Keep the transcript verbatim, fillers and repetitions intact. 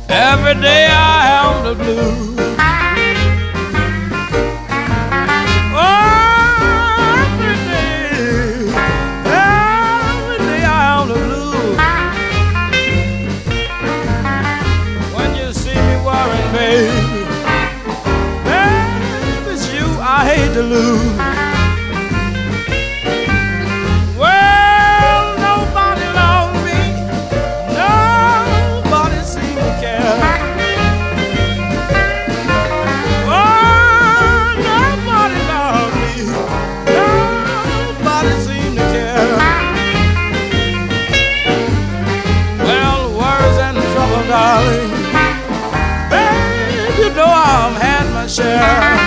Every day I am the blues. Oh, every day, every day I am the blues. When you see me worrying, baby, baby, it's you I hate to lose. Well, nobody loves me, nobody seems to care. Oh, nobody loves me, nobody seems to care. Well, worries and trouble, darling, babe, you know I've had my share.